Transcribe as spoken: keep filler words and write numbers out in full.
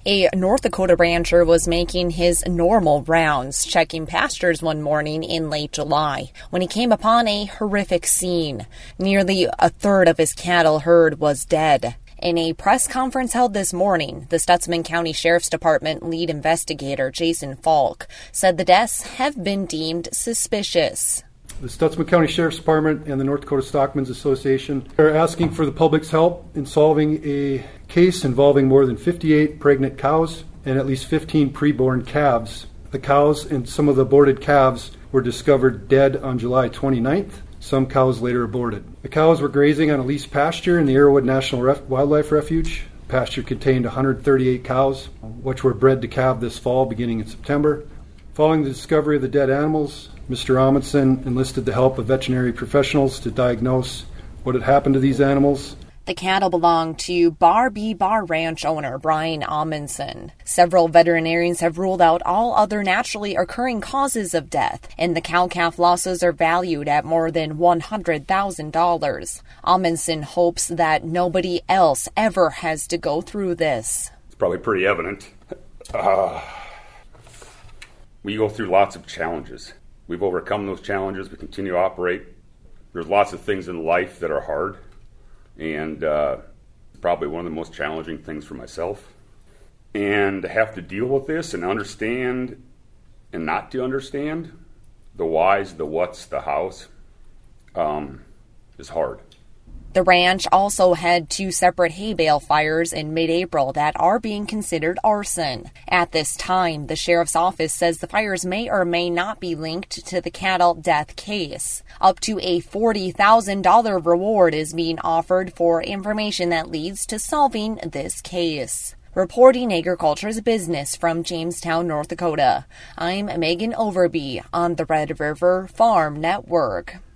A North Dakota rancher was making his normal rounds, checking pastures one morning in late July, when he came upon a horrific scene. Nearly a third of his cattle herd was dead. In a press conference held this morning, the Stutsman County Sheriff's Department lead investigator Jason Falk said the deaths have been deemed suspicious. The Stutsman County Sheriff's Department and the North Dakota Stockmen's Association are asking for the public's help in solving a case involving more than fifty-eight pregnant cows and at least fifteen preborn calves. The cows and some of the aborted calves were discovered dead on July twenty-ninth. Some cows later aborted. The cows were grazing on a leased pasture in the Arrowwood National Ref- Wildlife Refuge. The pasture contained one hundred thirty-eight cows, which were bred to calve this fall beginning in September. Following the discovery of the dead animals, Mister Amundsen enlisted the help of veterinary professionals to diagnose what had happened to these animals. The cattle belonged to Bar B Bar Ranch owner Brian Amundsen. Several veterinarians have ruled out all other naturally occurring causes of death, and the cow-calf losses are valued at more than one hundred thousand dollars. Amundsen hopes that nobody else ever has to go through this. It's probably pretty evident. Uh, we go through lots of challenges. We've overcome those challenges. We continue to operate. There's lots of things in life that are hard. And uh, probably one of the most challenging things for myself. And to have to deal with this and understand and not to understand the whys, the whats, the hows um, is hard. The ranch also had two separate hay bale fires in mid-April that are being considered arson. At this time, the sheriff's office says the fires may or may not be linked to the cattle death case. Up to a forty thousand dollars reward is being offered for information that leads to solving this case. Reporting Agriculture's Business from Jamestown, North Dakota, I'm Megan Overby on the Red River Farm Network.